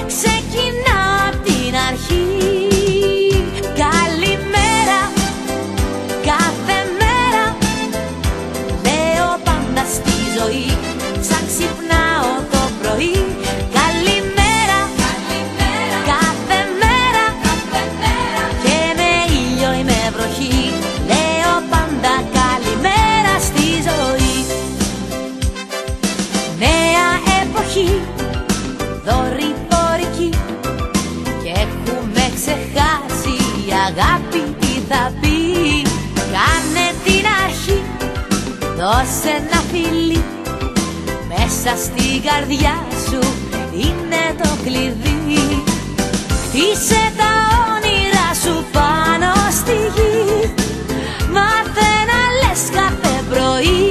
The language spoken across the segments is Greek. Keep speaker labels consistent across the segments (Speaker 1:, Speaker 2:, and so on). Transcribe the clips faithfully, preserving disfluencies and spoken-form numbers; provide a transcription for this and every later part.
Speaker 1: ξεκινάω απ' την αρχή. Καλημέρα, κάθε μέρα λέω πάντα στη ζωή, σαν ξυπνάω το πρωί. Καλημέρα, καλημέρα, κάθε μέρα, κάθε μέρα, και με ήλιο ή με βροχή λέω πάντα καλημέρα στη ζωή. Νέα εποχή, δορυφορική, και έχουμε ξεχάσει η αγάπη τι θα πει. Κάνε την αρχή, δώσε ένα φιλί, μέσα στην καρδιά σου είναι το κλειδί. Χτίσε τα όνειρά σου πάνω στη γη, μάθε να λες κάθε πρωί.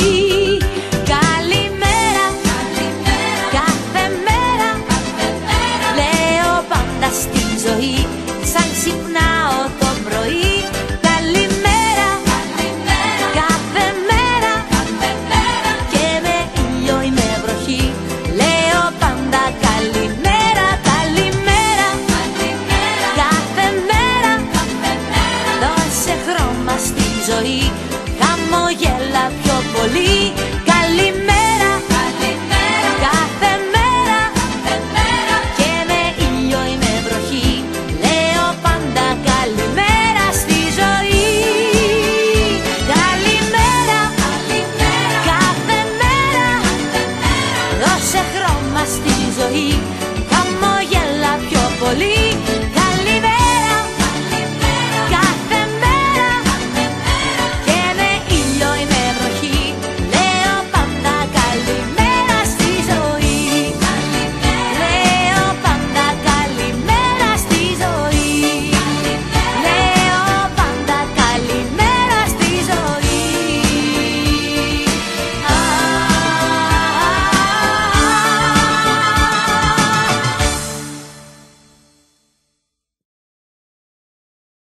Speaker 1: Καλημέρα, καλημέρα, κάθε μέρα, κάθε μέρα, λέω πάντα στη ζωή, σαν ξυπνάω το πρωί. Καλημέρα, καλημέρα, κάθε μέρα, κάθε μέρα, και με ήλιο ή με βροχή λέω πάντα καλημέρα. Καλημέρα, καλημέρα, κάθε μέρα, κάθε μέρα, δώσε χρώμα στη ζωή, χαμογέλα πιο πολύ. Καλημέρα, καλημέρα, κάθε μέρα, κάθε μέρα, και με ήλιο ή με βροχή λέω πάντα καλημέρα στη ζωή. Καλημέρα, καλημέρα, κάθε μέρα, κάθε μέρα, δώσε χρώμα στη